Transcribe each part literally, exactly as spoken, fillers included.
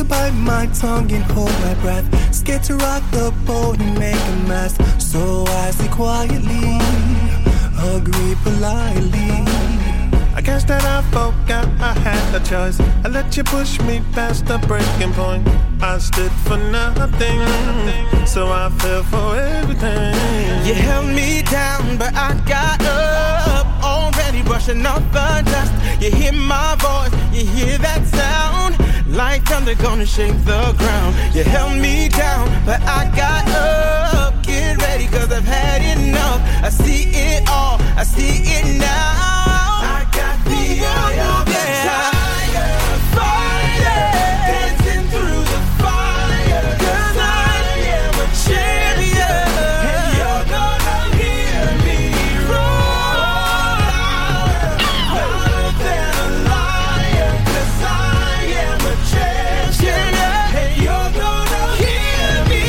bite my tongue and hold my breath. Scared to rock the boat and make a mess. So I say quietly, agree politely. I guess that I forgot I had a choice. I let you push me past the breaking point. I stood for nothing, so I fell for everything. You held me down, but I got up. Already brushing off the dust. You hear my voice, you hear that sound. Like thunder gonna shake the ground. You held me down, but I got up. Get ready, cause I've had enough. I see it all, I see it now. I got the eye of the tiger, fire, dancing through the fire. Cause I am a champion, and you're gonna hear me roar louder than a lion. Cause I am a champion, and you're gonna hear me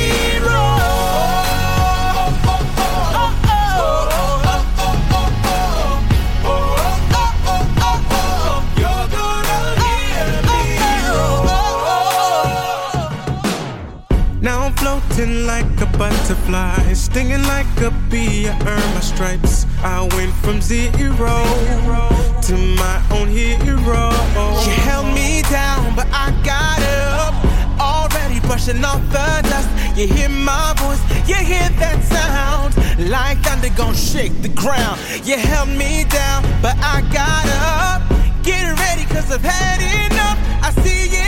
roar. Oh, oh, oh, oh, oh, oh, oh. Floating like a butterfly, stinging like a bee, I earned my stripes. I went from zero to my own hero. You held me down, but I got up. Already brushing off the dust. You hear my voice, you hear that sound. Like thunder gon' shake the ground. You held me down, but I got up. Get ready, cause I've had enough. I see you.